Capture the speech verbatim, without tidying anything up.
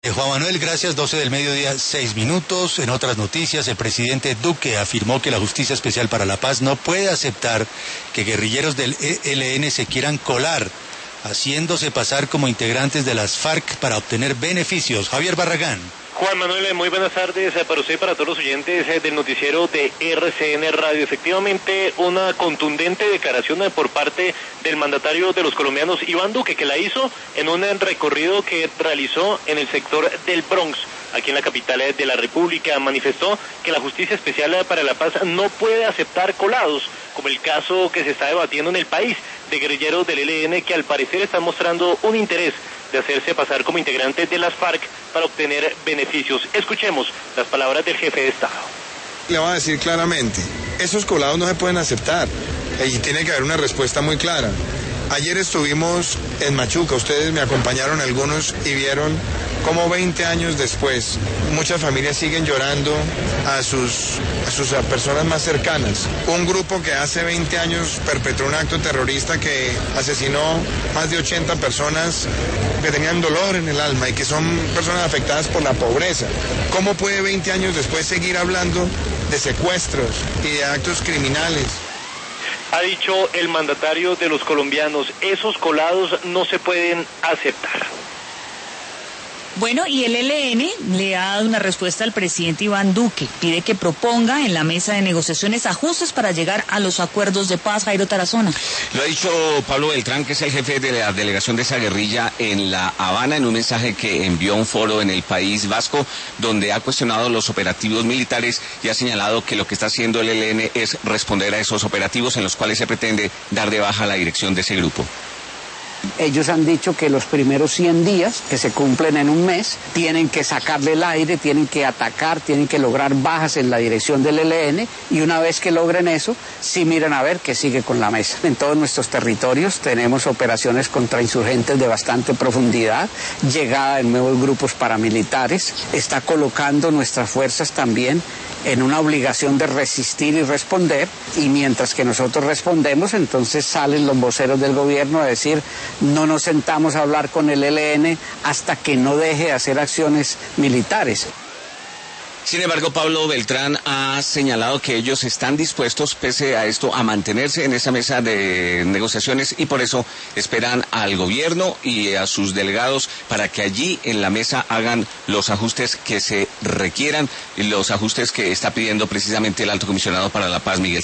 Juan Manuel, gracias. doce del mediodía, seis minutos. En otras noticias, el presidente Duque afirmó que la Justicia Especial para la Paz no puede aceptar que guerrilleros del E L N se quieran colar, haciéndose pasar como integrantes de las FARC para obtener beneficios. Javier Barragán. Juan Manuel, muy buenas tardes para usted y para todos los oyentes del noticiero de R C N Radio. Efectivamente, una contundente declaración por parte del mandatario de los colombianos, Iván Duque, que la hizo en un recorrido que realizó en el sector del Bronx, aquí en la capital de la República. Manifestó que la Justicia Especial para la Paz no puede aceptar colados, como el caso que se está debatiendo en el país, de guerrilleros del E L N que al parecer están mostrando un interés de hacerse pasar como integrantes de las FARC para obtener beneficios. Escuchemos las palabras del jefe de Estado. Le voy a decir claramente, esos colados no se pueden aceptar y tiene que haber una respuesta muy clara. Ayer estuvimos en Machuca, ustedes me acompañaron algunos y vieron cómo veinte años después muchas familias siguen llorando a sus, a sus a personas más cercanas. Un grupo que hace veinte años perpetró un acto terrorista que asesinó más de ochenta personas que tenían dolor en el alma y que son personas afectadas por la pobreza. ¿Cómo puede veinte años después seguir hablando de secuestros y de actos criminales? Ha dicho el mandatario de los colombianos, esos colados no se pueden aceptar. Bueno, y el E L N le ha dado una respuesta al presidente Iván Duque. Pide que proponga en la mesa de negociaciones ajustes para llegar a los acuerdos de paz. Jairo Tarazona. Lo ha dicho Pablo Beltrán, que es el jefe de la delegación de esa guerrilla en La Habana, en un mensaje que envió a un foro en el País Vasco, donde ha cuestionado los operativos militares y ha señalado que lo que está haciendo el E L N es responder a esos operativos en los cuales se pretende dar de baja la dirección de ese grupo. Ellos han dicho que los primeros cien días, que se cumplen en un mes, tienen que sacarle el aire, tienen que atacar, tienen que lograr bajas en la dirección del E L N, y una vez que logren eso, sí miran a ver qué sigue con la mesa. En todos nuestros territorios tenemos operaciones contra insurgentes de bastante profundidad, llegada de nuevos grupos paramilitares, está colocando nuestras fuerzas también en una obligación de resistir y responder, y mientras que nosotros respondemos, entonces salen los voceros del gobierno a decir: no nos sentamos a hablar con el E L N hasta que no deje de hacer acciones militares. Sin embargo, Pablo Beltrán ha señalado que ellos están dispuestos, pese a esto, a mantenerse en esa mesa de negociaciones, y por eso esperan al gobierno y a sus delegados para que allí en la mesa hagan los ajustes que se requieran, los ajustes que está pidiendo precisamente el Alto Comisionado para la Paz, Miguel